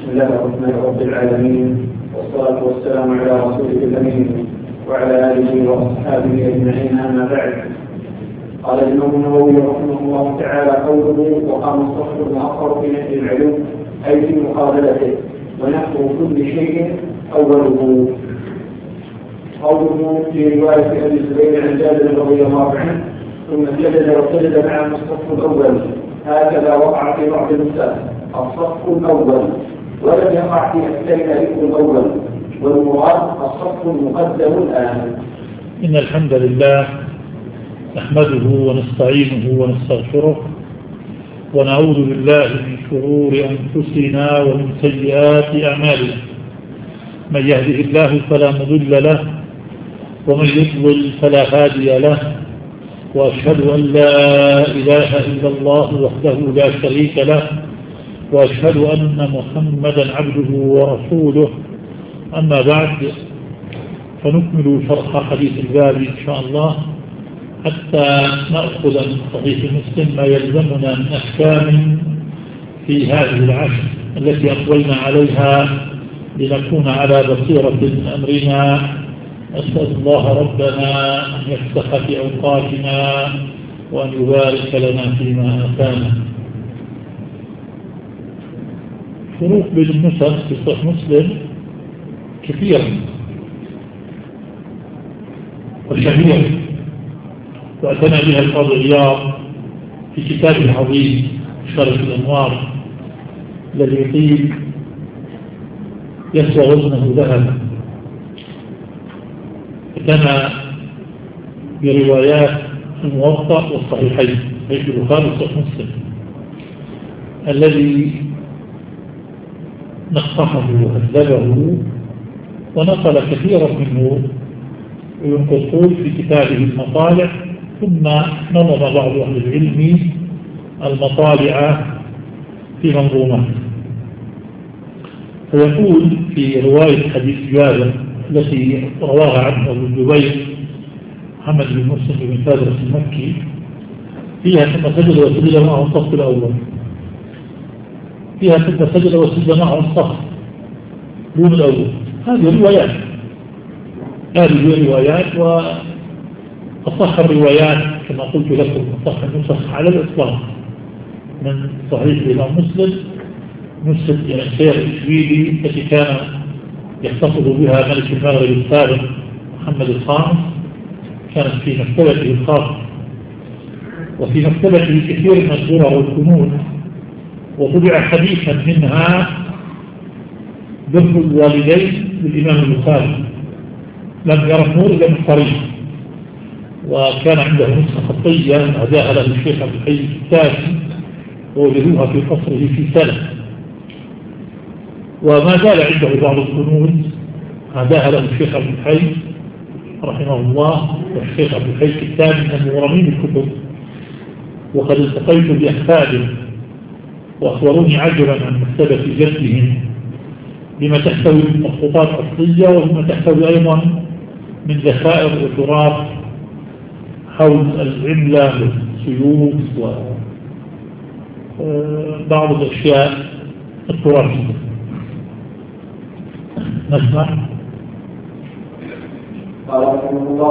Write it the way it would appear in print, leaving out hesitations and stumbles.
بسم الله الرحمن رب العالمين، والصلاة والسلام على رسوله الأمين وعلى آله وأصحابه أجمعين، أما بعد. قال الإمام النووي رحمه الله تعالى: قوله وقام الصف المؤخر في نفي العلوم أي في مقابلته، ونحو كل شيء أوله. قوله في رواية أبي الزبير عن جابر رضي الله عنه: ثم سجد وسجد معه الصف الأول. هكذا وقع في بعض النسخ الصف الأول، ولم يقع في أكثرها الأول، والمراد الصف المقدم الآن. إن الحمد لله نحمده ونستعينه ونستغفره، ونعوذ بالله من شرور أنفسنا ومن سيئات أعمالنا. من يهده الله فلا مضل له، ومن يضلل فلا هادي له، وأشهد أن لا إله إلا الله وحده لا شريك له، وأشهد أن محمدا عبده ورسوله. أما بعد، فنكمل شرح حديث الباب إن شاء الله حتى نأخذ من صحيح مسلم ما يلزمنا من أحكام في هذه العشر التي أقبلنا عليها لنكون على بصيرة من أمرنا. أسأل الله ربنا أن يفتح في أوقاتنا وأن يبارك لنا فيما آتانا. فروق بين النسخ في صحيح مسلم كثيرة وشهيرة، واعتنى بها القاضي عياض في كتابه العظيم شرف الأنوار الذي يطيل يسوى وزنه ذهبا. اعتنى بروايات الموطأ والصحيحين في البخاري وصحيح مسلم الذي نصحه وهذبه ونقل كثيرا منه وينقصون في كتابه المطالع. ثم نظم بعض أهل العلم المطالع في منظومات. فيقول في رواية حديث جابر التي رواها عنه ابن الزبير محمد بن مسلم بن فادرس المكي فيها: ثم سجد وسجد معه الصف الأول. فيها ثم سجد وسجد معه الصف دون الأول. هذه روايات وأصح الروايات كما قلت لكم أصح النسخ على الإطلاق من صحيح الإمام مسلم نسخة الشيخ الإشبيلي التي كان يحتفظ بها ملك المغرب السابق محمد الخامس، كانت في مكتبته الخاصة، وفي مكتبته كثير من الدرر والكنوز، وطبع حديثا منها بر الوالدين للإمام البخاري لم يرى النور إلا من قريب، وكان عنده نسخة خطية أهداها له الشيخ عبد الحي الكتابي ووجدوها في قصره في سنة، وما زال عنده بعض الكنوز أهداها له الشيخ عبد الحي رحمه الله والشيخ عبد الحي الكتابي من مرمين الكتب. وقد التقيت بأحفاده وأخبروني عجبا عن مكتبة جدهم بما تحتوي من مخطوطات أصلية وبما تحتوي أيضا من ذخائر وتراث حول العملة والسيوف وبعض الأشياء التراثية. نسمع.